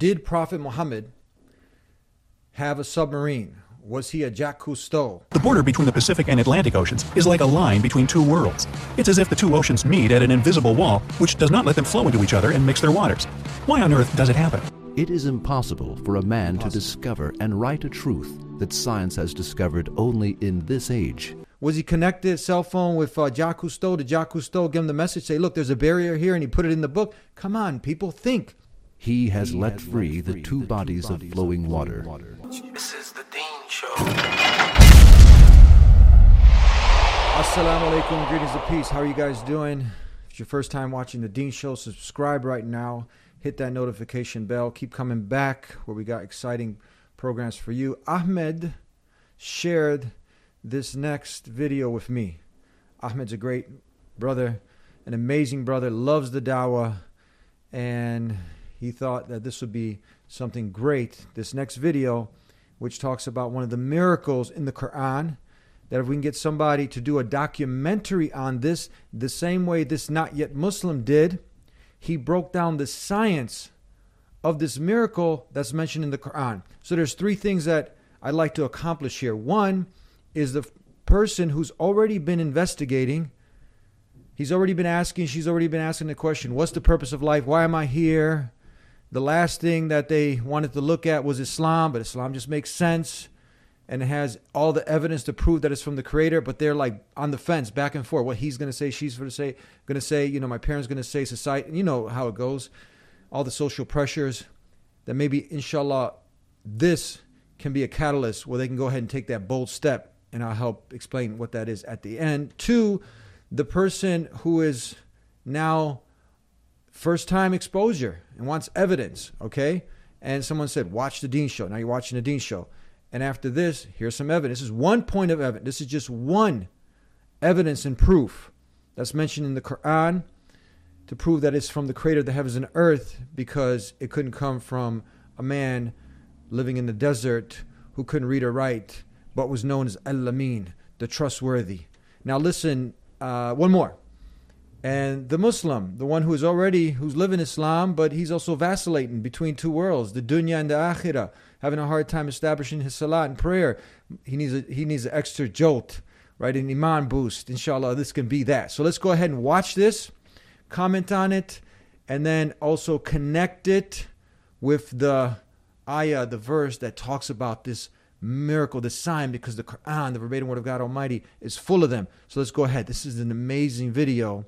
Did Prophet Muhammad have a submarine? Was he a Jacques Cousteau? The border between the Pacific and Atlantic Oceans is like a line between two worlds. It's as if the two oceans meet at an invisible wall, which does not let them flow into each other and mix their waters. Why on earth does it happen? It is impossible for a man to discover and write a truth that science has discovered only in this age. Was he connected cell phone with Jacques Cousteau? Did Jacques Cousteau give him the message, say, look, there's a barrier here, and he put it in the book? Come on, people, think. He has let free the two bodies of flowing water. This is the Dean Show. Assalamu alaikum, greetings of peace. How are you guys doing? If it's your first time watching the Dean Show, subscribe right now. Hit that notification bell. Keep coming back where we got exciting programs for you. Ahmed shared this next video with me. Ahmed's a great brother, an amazing brother, loves the dawah, and he thought that this would be something great. This next video, which talks about one of the miracles in the Quran, that if we can get somebody to do a documentary on this, the same way this Not Yet Muslim did, he broke down the science of this miracle that's mentioned in the Quran. So there's three things that I'd like to accomplish here. One is the person who's already been investigating. She's already been asking the question, what's the purpose of life? Why am I here? The last thing that they wanted to look at was Islam, but Islam just makes sense. And it has all the evidence to prove that it's from the Creator, but they're like on the fence, back and forth. What he's going to say, she's going to say, you know, my parents going to say, society, you know how it goes. All the social pressures, that maybe, inshallah, this can be a catalyst where they can go ahead and take that bold step, and I'll help explain what that is at the end. Two, the person who is now first-time exposure and wants evidence, okay? And someone said, watch the Dean Show. Now you're watching the Dean Show. And after this, here's some evidence. This is one point of evidence. This is just one evidence and proof that's mentioned in the Quran to prove that it's from the Creator of the heavens and earth, because it couldn't come from a man living in the desert who couldn't read or write, but was known as Al-Amin, the trustworthy. Now listen, one more. And the Muslim, the one who's living Islam, but he's also vacillating between two worlds, the dunya and the akhirah, having a hard time establishing his salat and prayer. He needs an extra jolt, right? An iman boost. Inshallah, this can be that. So let's go ahead and watch this, comment on it, and then also connect it with the ayah, the verse that talks about this miracle, this sign, because the Quran, the verbatim word of God Almighty, is full of them. So let's go ahead. This is an amazing video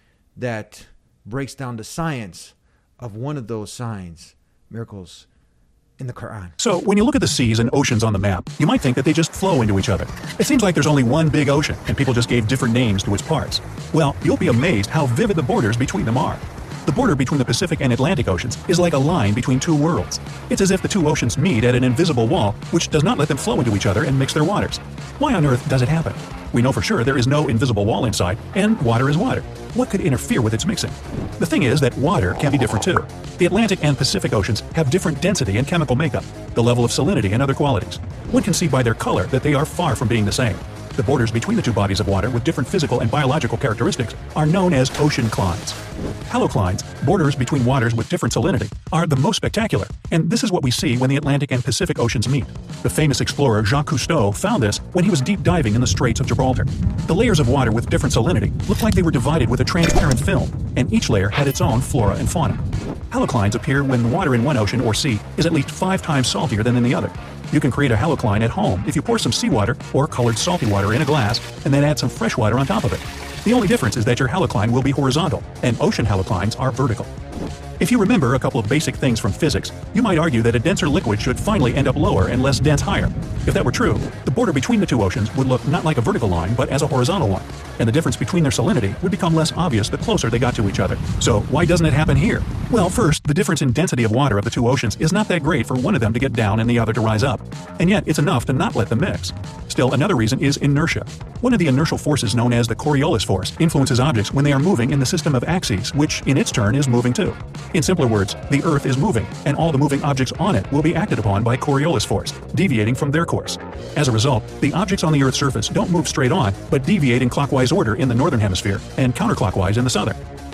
that breaks down the science of one of those signs, miracles in the Quran. So when you look at the seas and oceans on the map, you might think that they just flow into each other. It seems like there's only one big ocean, and people just gave different names to its parts. Well, you'll be amazed how vivid the borders between them are. The border between the Pacific and Atlantic Oceans is like a line between two worlds. It's as if the two oceans meet at an invisible wall, which does not let them flow into each other and mix their waters. Why on earth does it happen? We know for sure there is no invisible wall inside, and water is water. What could interfere with its mixing? The thing is that water can be different too. The Atlantic and Pacific Oceans have different density and chemical makeup, the level of salinity and other qualities. One can see by their color that they are far from being the same. The borders between the two bodies of water with different physical and biological characteristics are known as oceanclines. Haloclines, borders between waters with different salinity, are the most spectacular, and this is what we see when the Atlantic and Pacific Oceans meet. The famous explorer Jacques Cousteau found this when he was deep diving in the Straits of Gibraltar. The layers of water with different salinity looked like they were divided with a transparent film, and each layer had its own flora and fauna. Haloclines appear when the water in one ocean or sea is at least 5 times saltier than in the other. You can create a halocline at home if you pour some seawater or colored salty water in a glass and then add some fresh water on top of it. The only difference is that your halocline will be horizontal, and ocean haloclines are vertical. If you remember a couple of basic things from physics, you might argue that a denser liquid should finally end up lower and less dense higher. If that were true, the border between the two oceans would look not like a vertical line, but as a horizontal one, and the difference between their salinity would become less obvious the closer they got to each other. So why doesn't it happen here? Well, first, the difference in density of water of the two oceans is not that great for one of them to get down and the other to rise up, and yet it's enough to not let them mix. Still, another reason is inertia. One of the inertial forces known as the Coriolis force influences objects when they are moving in the system of axes, which in its turn is moving too. In simpler words, the Earth is moving, and all the moving objects on it will be acted upon by Coriolis force, deviating from their course. As a result, the objects on the Earth's surface don't move straight on, but deviate in clockwise order in the northern hemisphere and counterclockwise in the southern.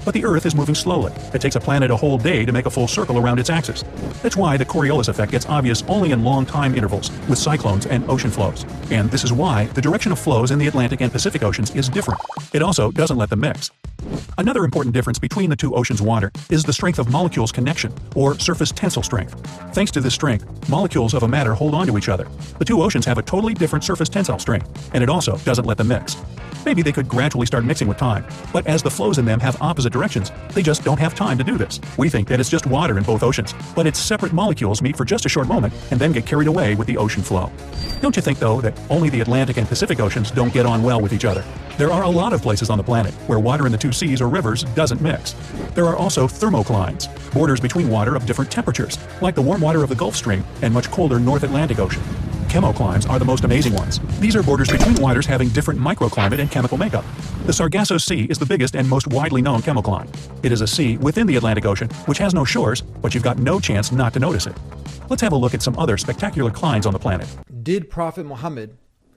But the Earth is moving slowly. It takes a planet a whole day to make a full circle around its axis. That's why the Coriolis effect gets obvious only in long time intervals with cyclones and ocean flows. And this is why the direction of flows in the Atlantic and Pacific Oceans is different. It also doesn't let them mix. Another important difference between the two oceans' water is the strength of molecules' connection, or surface tensile strength. Thanks to this strength, molecules of a matter hold on to each other. The two oceans have a totally different surface tensile strength, and it also doesn't let them mix. Maybe they could gradually start mixing with time, but as the flows in them have opposite directions, they just don't have time to do this. We think that it's just water in both oceans, but its separate molecules meet for just a short moment and then get carried away with the ocean flow. Don't you think, though, that only the Atlantic and Pacific Oceans don't get on well with each other? There are a lot of places on the planet where water in the two seas or rivers doesn't mix. There are also thermoclines, borders between water of different temperatures, like the warm water of the Gulf Stream and much colder North Atlantic Ocean. Chemoclimes are the most amazing ones. These are borders between waters having different microclimate and chemical makeup. The Sargasso Sea is the biggest and most widely known chemocline. It is a sea within the Atlantic Ocean, which has no shores, but you've got no chance not to notice it. Let's have a look at some other spectacular clines on the planet. Did Prophet Muhammad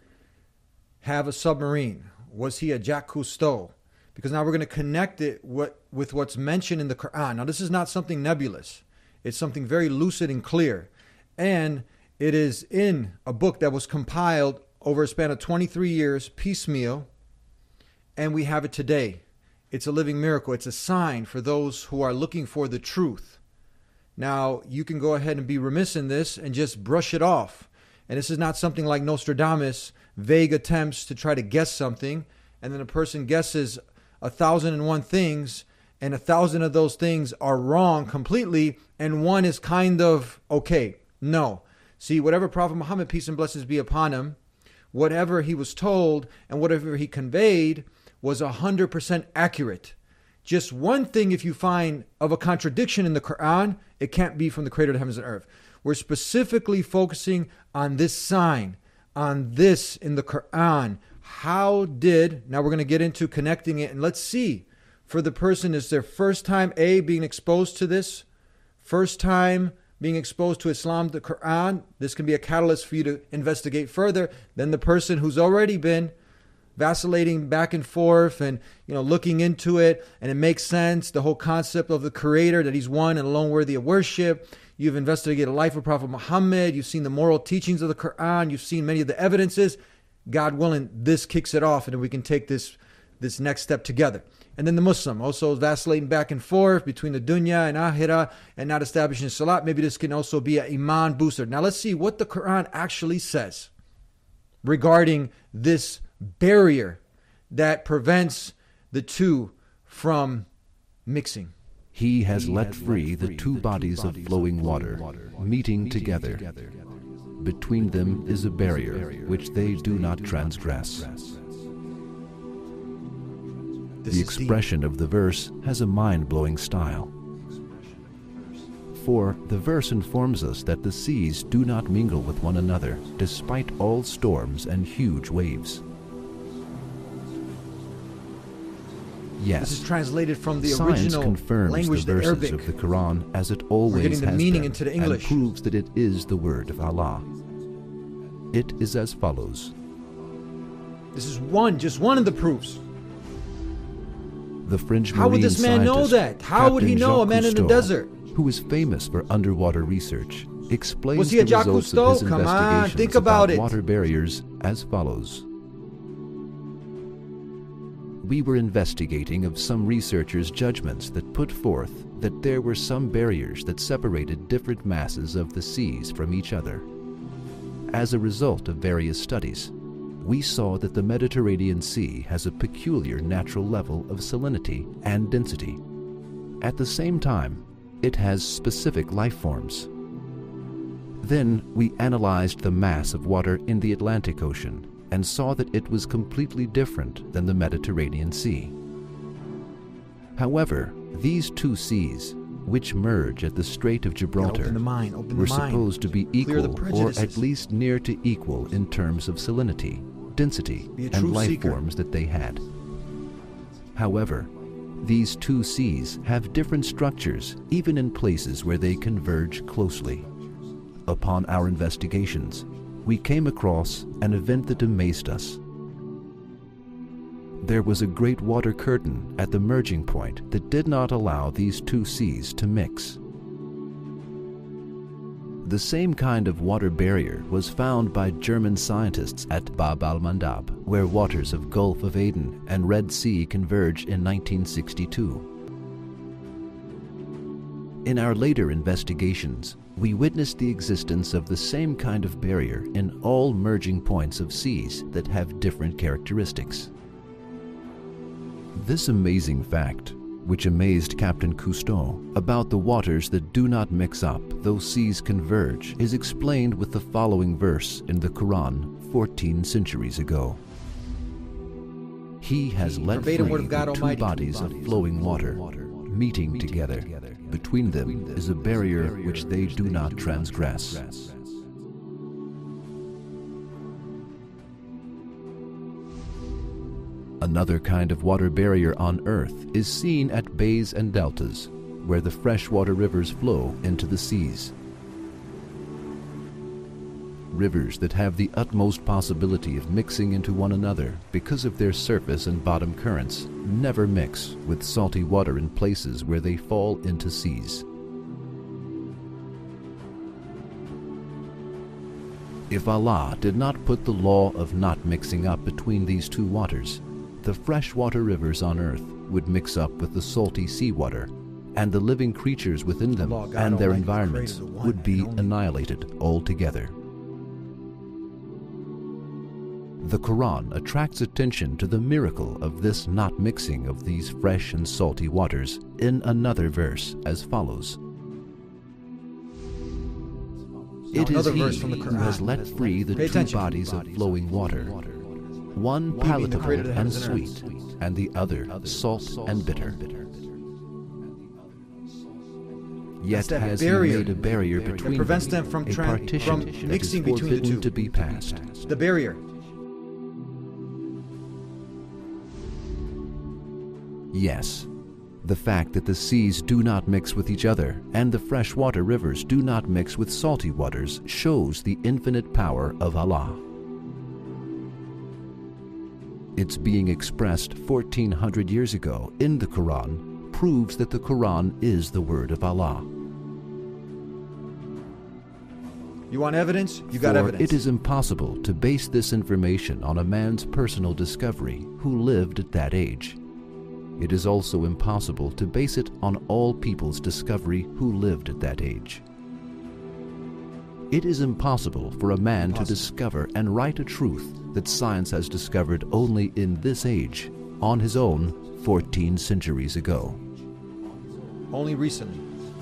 have a submarine? Was he a Jacques Cousteau? Because now we're going to connect it with what's mentioned in the Quran. Now, this is not something nebulous. It's something very lucid and clear. And it is in a book that was compiled over a span of 23 years, piecemeal, and we have it today. It's a living miracle. It's a sign for those who are looking for the truth. Now, you can go ahead and be remiss in this and just brush it off. And this is not something like Nostradamus, vague attempts to try to guess something, and then a person guesses 1,001 things, and 1,000 of those things are wrong completely, and one is kind of okay. No. See, whatever Prophet Muhammad, peace and blessings be upon him, whatever he was told and whatever he conveyed was 100% accurate. Just one thing, if you find of a contradiction in the Quran, it can't be from the creator of the heavens and earth. We're specifically focusing on this sign, on this in the Quran. Now we're going to get into connecting it, and let's see, for the person, is their first time, being exposed to this, first time being exposed to Islam, the Quran. This can be a catalyst for you to investigate further. Then the person who's already been vacillating back and forth and looking into it, and it makes sense, the whole concept of the creator, that he's one and alone worthy of worship. You've investigated the life of Prophet Muhammad, you've seen the moral teachings of the Quran, you've seen many of the evidences. God willing, this kicks it off, and then we can take this next step together. And then the Muslim also vacillating back and forth between the dunya and akhirah and not establishing salat. Maybe this can also be an iman booster. Now let's see what the Quran actually says regarding this barrier that prevents the two from mixing. He has let free the two bodies of flowing water, meeting together. Between them is a barrier which they do not transgress. The expression of the verse has a mind-blowing style. For the verse informs us that the seas do not mingle with one another, despite all storms and huge waves. Yes, this is translated from the science original confirms language, the the verses Arabic. of the Quran as it always getting the has meaning been, into the and English. proves that it is the word of Allah. It is as follows. This is just one of the proofs. The French How would marine this man know scientist, that? How would he Captain know, a Jacques man in the Cousteau, desert? who is famous for underwater research, explains Was he a the Jacques results Cousteau? of his Come on, investigations think about it. water barriers as follows. We were investigating of some researchers' judgments that put forth that there were some barriers that separated different masses of the seas from each other. As a result of various studies, we saw that the Mediterranean Sea has a peculiar natural level of salinity and density. At the same time, it has specific life forms. Then we analyzed the mass of water in the Atlantic Ocean and saw that it was completely different than the Mediterranean Sea. However, these two seas, which merge at the Strait of Gibraltar, open the mind, were supposed to be Clear the equal or prejudices. at least near to equal in terms of salinity, density, Be a and truth life seeker. forms that they had. However, these two seas have different structures even in places where they converge closely. Upon our investigations, we came across an event that amazed us. there was a great water curtain at the merging point that did not allow these two seas to mix. The same kind of water barrier was found by German scientists at Bab al-Mandab, where waters of Gulf of Aden and Red Sea converge in 1962. In our later investigations, we witnessed the existence of the same kind of barrier in all merging points of seas that have different characteristics. This amazing fact, which amazed Captain Cousteau about the waters that do not mix up though seas converge, is explained with the following verse in the Quran 14 centuries ago. He has let free the two bodies of flowing water, meeting together. Between them is a barrier which they do not transgress. Another kind of water barrier on Earth is seen at bays and deltas, where the freshwater rivers flow into the seas. Rivers that have the utmost possibility of mixing into one another because of their surface and bottom currents never mix with salty water in places where they fall into seas. If Allah did not put the law of not mixing up between these two waters, the freshwater rivers on Earth would mix up with the salty seawater, and the living creatures within them and their environments would be annihilated altogether. The Quran attracts attention to the miracle of this not mixing of these fresh and salty waters in another verse as follows. It is He who has let free the two bodies of flowing water, one palatable and sweet, and the other salt and bitter. Yet has He made a barrier between prevents them, them from a partition that mixing is between the forbidden two. to be passed. The barrier. Yes, the fact that the seas do not mix with each other and the freshwater rivers do not mix with salty waters shows the infinite power of Allah. Its being expressed 1400 years ago in the Quran proves that the Quran is the word of Allah. You want evidence? You got For evidence. it is impossible to base this information on a man's personal discovery who lived at that age. It is also impossible to base it on all people's discovery who lived at that age. It is impossible for a man to discover and write a truth that science has discovered only in this age, on his own 14 centuries ago. Only recently.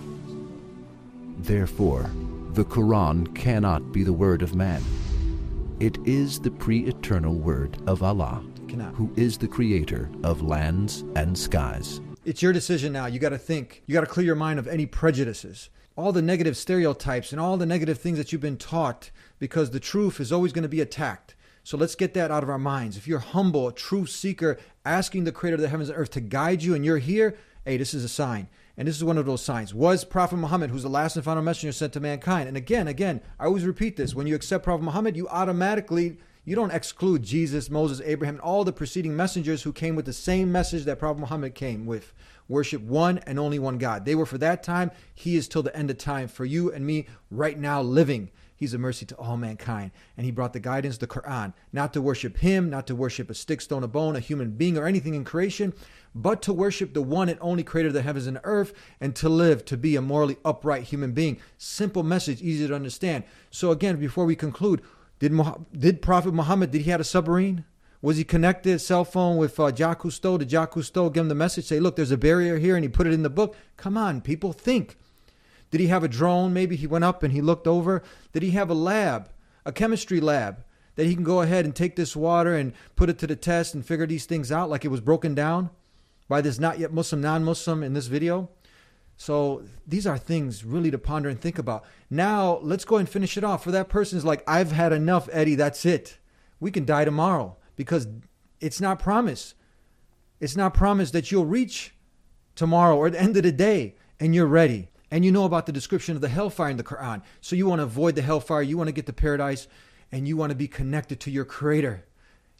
Therefore, the Quran cannot be the word of man. It is the pre-eternal word of Allah, who is the creator of lands and skies. It's your decision now. You got to think. You got to clear your mind of any prejudices, all the negative stereotypes and all the negative things that you've been taught, because the truth is always going to be attacked. So let's get that out of our minds. If you're humble, a truth seeker, asking the creator of the heavens and earth to guide you, and you're here, hey, this is a sign. And this is one of those signs. Was Prophet Muhammad, who's the last and final messenger sent to mankind. And again, I always repeat this. When you accept Prophet Muhammad, you don't exclude Jesus, Moses, Abraham, and all the preceding messengers who came with the same message that Prophet Muhammad came with. Worship one and only one God. They were for that time. He is till the end of time for you and me right now living. He's a mercy to all mankind. And he brought the guidance, the Quran, not to worship him, not to worship a stick, stone, a bone, a human being, or anything in creation, but to worship the one and only creator of the heavens and earth, and to live, to be a morally upright human being. Simple message, easy to understand. So again, before we conclude, did Prophet Muhammad, did he have a submarine? Was he connected cell phone with Jacques Cousteau? Did Jacques Cousteau give him the message, say, look, there's a barrier here, and he put it in the book? Come on, people, think. Did he have a drone? Maybe he went up and he looked over. Did he have a lab, a chemistry lab, that he can go ahead and take this water and put it to the test and figure these things out like it was broken down by this not yet Muslim, non-Muslim in this video? So these are things really to ponder and think about. Now, let's go and finish it off. For that person is like, I've had enough, Eddie, that's it. We can die tomorrow, because it's not promised. It's not promised that you'll reach tomorrow or the end of the day and you're ready. And you know about the description of the hellfire in the Quran. So you want to avoid the hellfire, you want to get to paradise, and you want to be connected to your creator.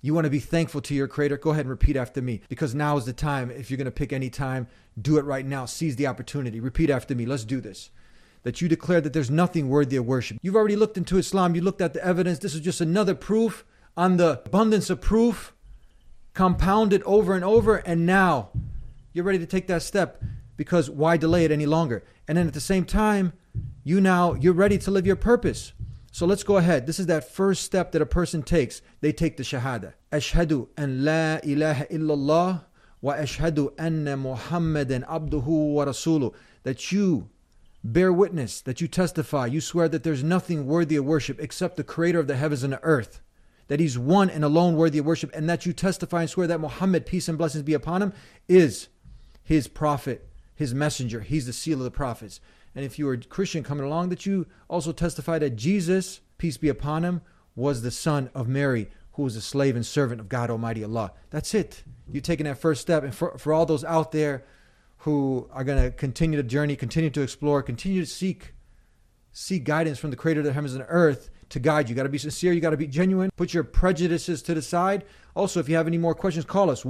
You want to be thankful to your Creator? Go ahead and repeat after me, because now is the time. If you're going to pick any time, do it right now. Seize the opportunity. Repeat after me. Let's do this. That you declare that there's nothing worthy of worship. You've already looked into Islam. You looked at the evidence. This is just another proof on the abundance of proof, compounded over and over. And now you're ready to take that step, because why delay it any longer? And then at the same time, you're ready to live your purpose. So let's go ahead. This is that first step that a person takes. They take the shahada. Ashhadu an la ilaha illallah wa ashhadu anna Muhammadan abduhu wa rasuluh. That you bear witness, that you testify, you swear that there's nothing worthy of worship except the Creator of the heavens and the earth. That He's one and alone worthy of worship, and that you testify and swear that Muhammad, peace and blessings be upon him, is His prophet, His messenger. He's the seal of the prophets. And if you were a Christian coming along, that you also testify that Jesus, peace be upon him, was the son of Mary, who was a slave and servant of God Almighty Allah. That's it. You're taking that first step. And for all those out there who are going to continue the journey, continue to explore, continue to seek guidance from the Creator of the heavens and earth to guide you. You got to be sincere. You got to be genuine. Put your prejudices to the side. Also, if you have any more questions, call us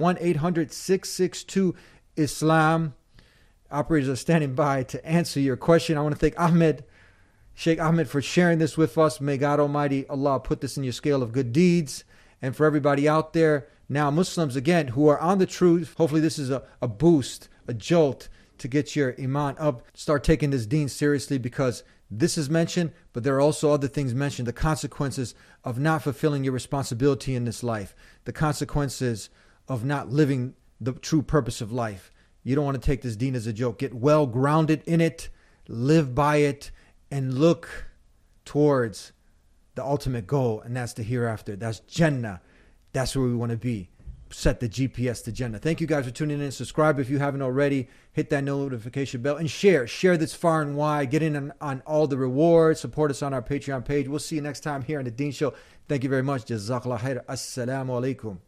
1-800-662-ISLAM. Operators are standing by to answer your question. I want to thank Sheikh Ahmed, for sharing this with us. May God Almighty Allah put this in your scale of good deeds. And for everybody out there, now Muslims again, who are on the truth, hopefully this is a boost, a jolt to get your iman up. Start taking this deen seriously, because this is mentioned, but there are also other things mentioned. The consequences of not fulfilling your responsibility in this life. The consequences of not living the true purpose of life. You don't want to take this deen as a joke. Get well grounded in it, live by it, and look towards the ultimate goal, and that's the hereafter. That's Jannah. That's where we want to be. Set the GPS to Jannah. Thank you guys for tuning in. Subscribe if you haven't already. Hit that notification bell and share. Share this far and wide. Get in on all the rewards. Support us on our Patreon page. We'll see you next time here on The Deen Show. Thank you very much. Jazakallah khair. Assalamu alaikum.